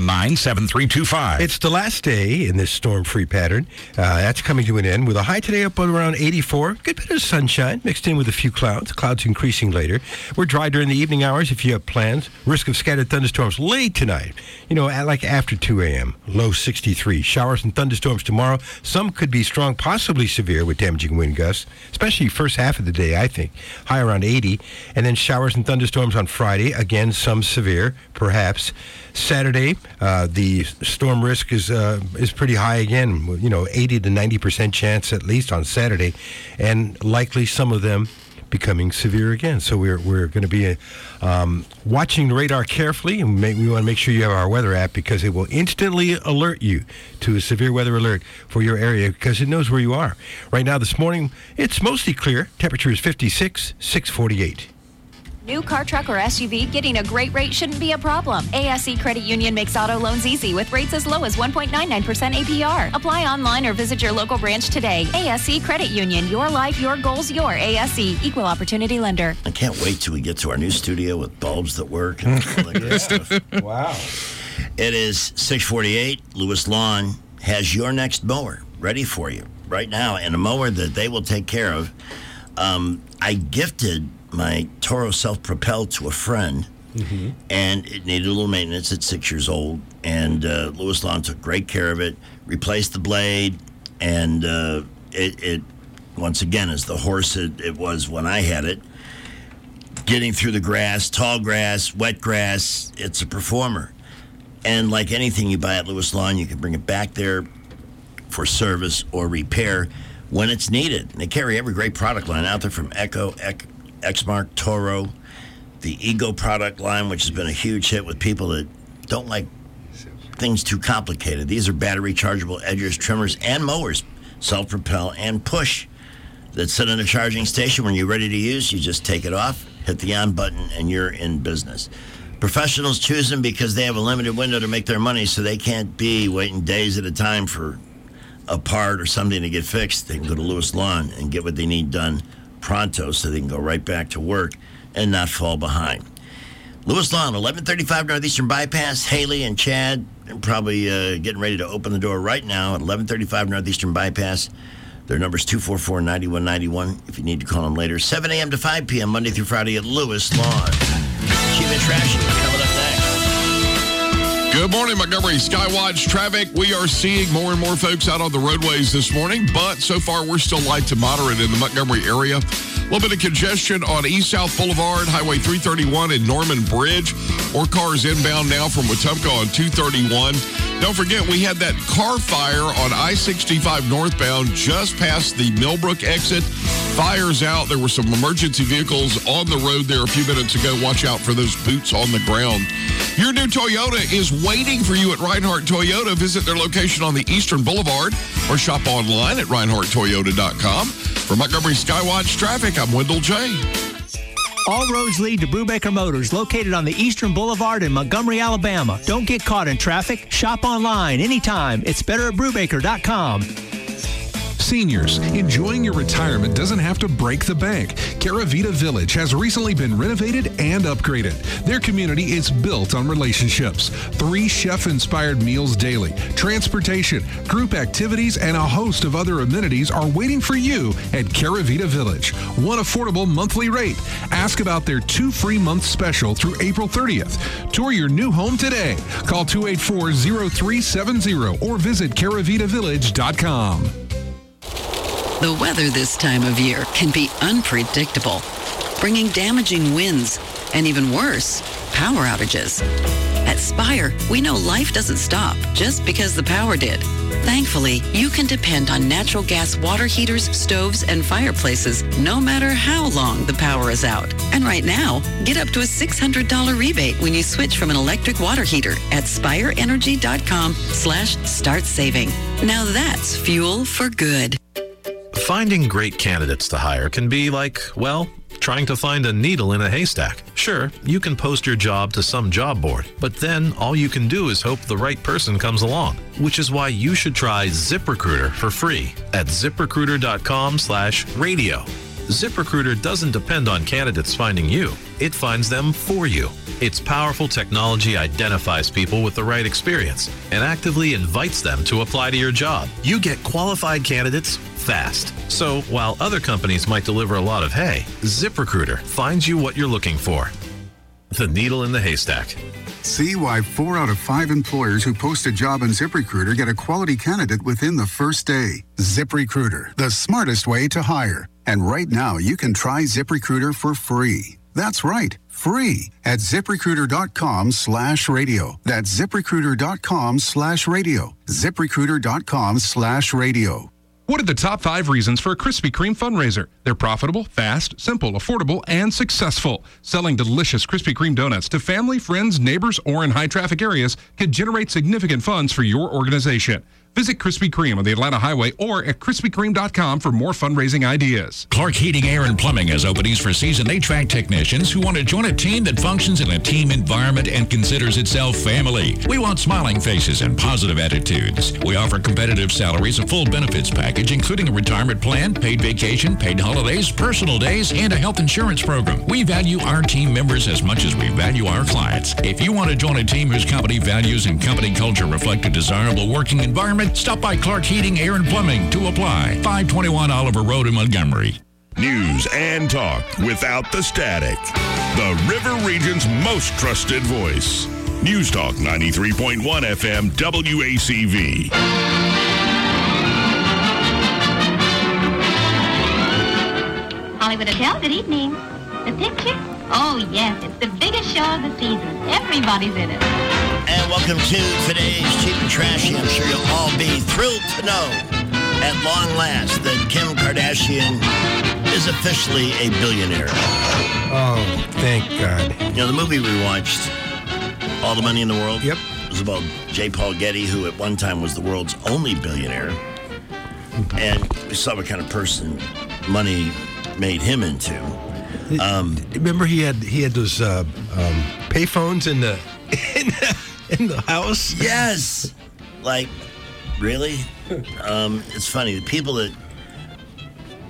279-7325. It's the last day in this storm-free pattern. That's coming to an end with a high today up around 84. Good bit of sunshine mixed in with a few clouds. Clouds increasing later. We're dry during the evening hours if you have plans. Risk of scattered thunderstorms late tonight, at like after 2 a.m., low 63. Showers and thunderstorms tomorrow. Some could be strong, possibly severe with damaging wind gusts, especially first half of the day, I think. High around 80. And then showers and thunderstorms on Friday. Again, some severe, perhaps. Saturday, the storm risk is pretty high again, 80 to 90% chance at least on Saturday. And likely some of them becoming severe again. So we're going to be watching the radar carefully, and we want to make sure you have our weather app because it will instantly alert you to a severe weather alert for your area because it knows where you are. Right now, this morning, it's mostly clear. Temperature is 56, 648. New car, truck, or SUV, getting a great rate shouldn't be a problem. ASE Credit Union makes auto loans easy with rates as low as 1.99% APR. Apply online or visit your local branch today. ASE Credit Union, your life, your goals, your ASE. Equal Opportunity Lender. I can't wait till we get to our new studio with bulbs that work and all that good stuff. Wow. It is 6:48. Lewis Lawn has your next mower ready for you right now, and a mower that they will take care of. I gifted my Toro self-propelled to a friend, and it needed a little maintenance at 6 years old, and Lewis Lawn took great care of it, replaced the blade, and it once again is the horse it was when I had it. Getting through the grass, tall grass, wet grass, it's a performer. And like anything you buy at Lewis Lawn, you can bring it back there for service or repair when it's needed. And they carry every great product line out there from Echo, Exmark, Toro, the Ego product line, which has been a huge hit with people that don't like things too complicated. These are battery chargeable edgers, trimmers, and mowers, self-propel and push, that sit on a charging station. When you're ready to use, you just take it off, hit the on button, and you're in business. Professionals choose them because they have a limited window to make their money, so they can't be waiting days at a time for a part or something to get fixed. They can go to Lewis Lawn and get what they need done pronto so they can go right back to work and not fall behind. Lewis Lawn, 1135 Northeastern Bypass. Haley and Chad are probably getting ready to open the door right now at 1135 Northeastern Bypass. Their number is 244-9191 if you need to call them later. 7 a.m. to 5 p.m. Monday through Friday at Lewis Lawn. Cheap and Trashy coming up next. Good morning, Montgomery Skywatch traffic. We are seeing more and more folks out on the roadways this morning, but so far we're still light to moderate in the Montgomery area. A little bit of congestion on East-South Boulevard, Highway 331 and Norman Bridge, or cars inbound now from Wetumpka on 231. Don't forget, we had that car fire on I-65 northbound just past the Millbrook exit. Fire's out. There were some emergency vehicles on the road there a few minutes ago. Watch out for those boots on the ground. Your new Toyota is waiting for you at Reinhardt Toyota. Visit their location on the Eastern Boulevard or shop online at ReinhardtToyota.com. For Montgomery Skywatch Traffic, I'm Wendell J. All roads lead to Brubaker Motors, located on the Eastern Boulevard in Montgomery, Alabama. Don't get caught in traffic. Shop online anytime. It's better at Brubaker.com. Seniors, enjoying your retirement doesn't have to break the bank. Caravita Village has recently been renovated and upgraded. Their community is built on relationships. 3 chef-inspired meals daily, transportation, group activities, and a host of other amenities are waiting for you at Caravita Village. One affordable monthly rate. Ask about their 2 free month special through April 30th. Tour your new home today. Call 284-0370 or visit caravitavillage.com. The weather this time of year can be unpredictable, bringing damaging winds and, even worse, power outages. At Spire, we know life doesn't stop just because the power did. Thankfully, you can depend on natural gas water heaters, stoves, and fireplaces no matter how long the power is out. And right now, get up to a $600 rebate when you switch from an electric water heater at spireenergy.com/start saving. Now that's fuel for good. Finding great candidates to hire can be like, well, trying to find a needle in a haystack. Sure, you can post your job to some job board, but then all you can do is hope the right person comes along, which is why you should try ZipRecruiter for free at ZipRecruiter.com/radio. ZipRecruiter doesn't depend on candidates finding you. It finds them for you. Its powerful technology identifies people with the right experience and actively invites them to apply to your job. You get qualified candidates fast. So while other companies might deliver a lot of hay, ZipRecruiter finds you what you're looking for. The needle in the haystack. See why 4 out of 5 employers who post a job on ZipRecruiter get a quality candidate within the first day. ZipRecruiter, the smartest way to hire. And right now, you can try ZipRecruiter for free. That's right, free at ZipRecruiter.com/radio. That's ZipRecruiter.com/radio. ZipRecruiter.com/radio. What are the top 5 reasons for a Krispy Kreme fundraiser? They're profitable, fast, simple, affordable, and successful. Selling delicious Krispy Kreme donuts to family, friends, neighbors, or in high-traffic areas can generate significant funds for your organization. Visit Krispy Kreme on the Atlanta Highway or at KrispyKreme.com for more fundraising ideas. Clark Heating, Air, and Plumbing has openings for seasoned HVAC technicians who want to join a team that functions in a team environment and considers itself family. We want smiling faces and positive attitudes. We offer competitive salaries, a full benefits package, including a retirement plan, paid vacation, paid holidays, personal days, and a health insurance program. We value our team members as much as we value our clients. If you want to join a team whose company values and company culture reflect a desirable working environment, stop by Clark Heating, Air, and Plumbing to apply. 521 Oliver Road in Montgomery. News and talk without the static. The River Region's most trusted voice. News Talk 93.1 FM WACV. Hollywood Hotel, good evening. The picture? Oh, yes, it's the biggest show of the season. Everybody's in it. And welcome to today's Cheap and Trashy. I'm sure you'll all be thrilled to know, at long last, that Kim Kardashian is officially a billionaire. Oh, thank God. You know, the movie we watched, All the Money in the World? Yep. It was about J. Paul Getty, who at one time was the world's only billionaire. And we saw what kind of person money made him into. Remember he had those payphones in the house?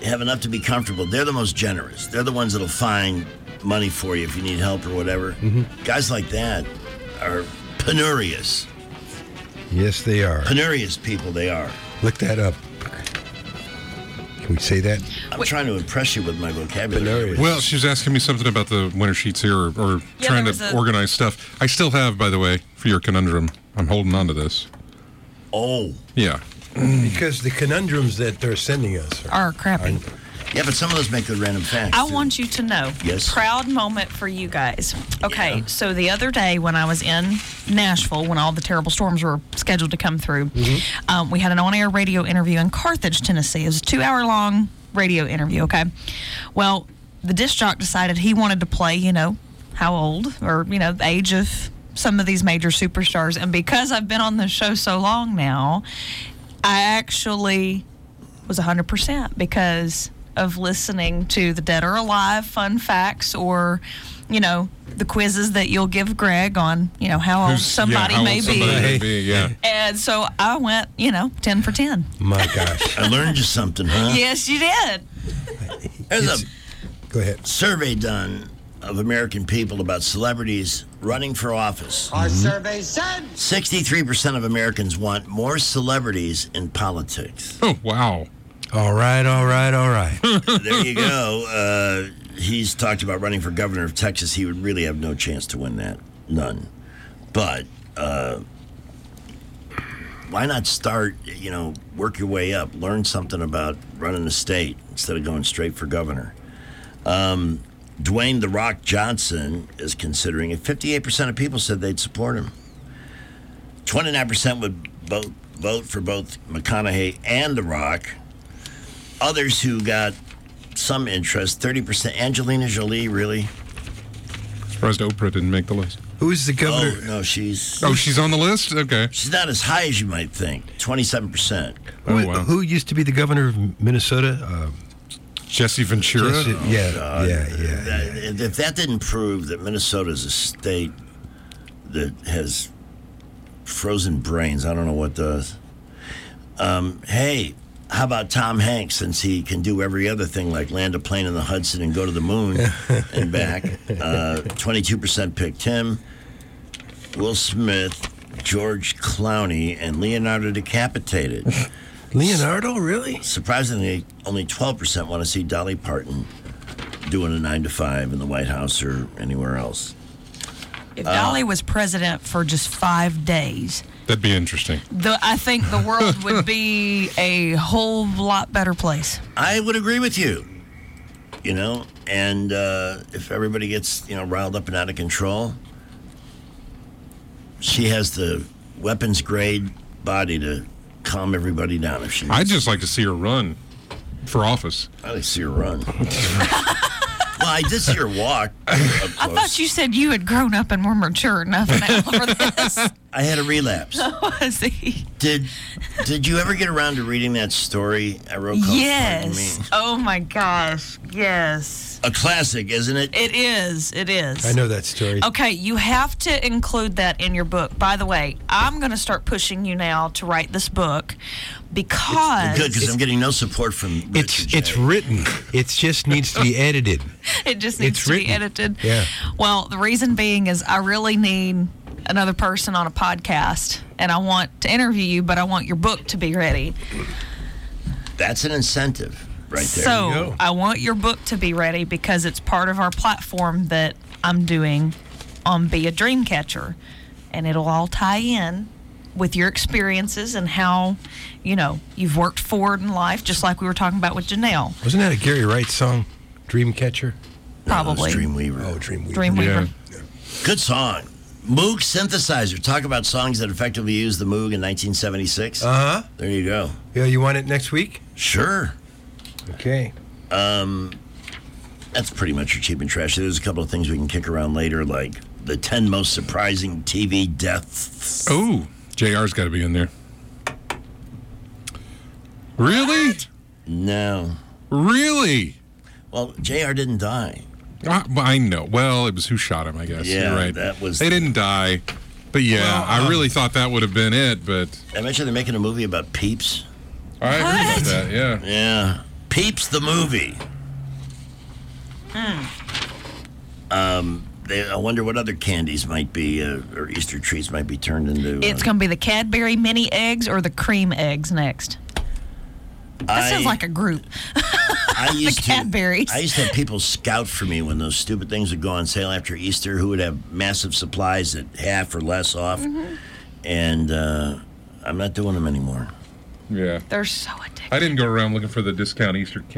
have enough to be comfortable. They're the most generous. They're the ones that'll find money for you if you need help or whatever. Guys like that are penurious. Yes, they are. Penurious people, they are. Look that up. Can we say that? I'm trying to impress you with my vocabulary. Well, she was asking me something about the winter sheets here, or trying to organize stuff. I still have, by the way, for your conundrum. I'm holding on to this. Oh. Yeah. Because the conundrums that they're sending us are crappy. Yeah, but some of those make good random facts. I want you to know. Yes. Proud moment for you guys. Okay, so the other day when I was in Nashville, when all the terrible storms were scheduled to come through, we had an on-air radio interview in Carthage, Tennessee. It was a 2-hour-long radio interview, okay? Well, the disc jock decided he wanted to play, how old, or, the age of some of these major superstars. And because I've been on the show so long now, I actually was 100% because of listening to the Dead or Alive fun facts, or, the quizzes that you'll give Greg on, how old somebody may be. And so I went, 10 for 10. My gosh. I learned you something, huh? Yes, you did. There's Go ahead. Survey done of American people about celebrities running for office. Our survey said 63% of Americans want more celebrities in politics. Oh, wow. All right. There you go. He's talked about running for governor of Texas. He would really have no chance to win that. None. But why not start, work your way up, learn something about running the state instead of going straight for governor. Dwayne "The Rock" Johnson is considering it. 58% of people said they'd support him. 29% would vote for both McConaughey and The Rock. Others who got some interest, 30%. Angelina Jolie, really? Surprised Oprah didn't make the list. Who is the governor? Oh, no, she's... Oh, she's on the list? Okay. She's not as high as you might think. 27%. Who used to be the governor of Minnesota? Jesse Ventura? If that didn't prove that Minnesota is a state that has frozen brains, I don't know what does. Hey, how about Tom Hanks, since he can do every other thing like land a plane in the Hudson and go to the moon and back? 22% picked him. Will Smith, George Clooney, and Leonardo decapitated. Leonardo, really? Surprisingly, only 12% want to see Dolly Parton doing a 9-to-5 in the White House or anywhere else. If Dolly was president for just 5 days, that'd be interesting. I think the world would be a whole lot better place. I would agree with you. And if everybody gets, riled up and out of control, she has the weapons-grade body to calm everybody down if she needs. I'd just like to see her run for office. I'd like to see her run. Well, I did see her walk. I thought you said you had grown up and were mature enough now for this. I had a relapse. Was he? Did you ever get around to reading that story I wrote called Yes. Pardon Me? Oh my gosh. Yes. A classic, isn't it? It is. I know that story. Okay, you have to include that in your book. By the way, I'm going to start pushing you now to write this book because... Good, because I'm getting no support from Richard It's written. It just needs to be edited. It just needs to be edited. Yeah. Well, the reason being is I really need another person on a podcast, and I want to interview you, but I want your book to be ready. That's an incentive. Right there. So I want your book to be ready because it's part of our platform that I'm doing on Be a Dreamcatcher. And it'll all tie in with your experiences and how, you've worked forward in life, just like we were talking about with Janelle. Wasn't that a Gary Wright song, Dreamcatcher? Probably. No, Dreamweaver. Oh, Dreamweaver. Dreamweaver. Yeah. Good song. Moog synthesizer. Talk about songs that effectively used the Moog in 1976. Uh-huh. There you go. Yeah, you want it next week? Sure. Okay. That's pretty much your cheap and trash. There's a couple of things we can kick around later, like the 10 most surprising TV deaths. Oh, JR's got to be in there. Really? No. Really? Well, JR didn't die. I know. Well, it was who shot him, I guess. Yeah, you're right. that was... They didn't die. But yeah, I really thought that would have been it, but... I mentioned they're making a movie about Peeps. I heard about that, yeah. Yeah. Peeps the movie. I wonder what other candies might be, or Easter treats might be turned into. It's going to be the Cadbury mini eggs or the cream eggs next. That sounds like a group. The Cadberries. I used to have people scout for me when those stupid things would go on sale after Easter, who would have massive supplies at half or less off. Mm-hmm. And I'm not doing them anymore. Yeah. They're so addictive. I didn't go around looking for the discount Easter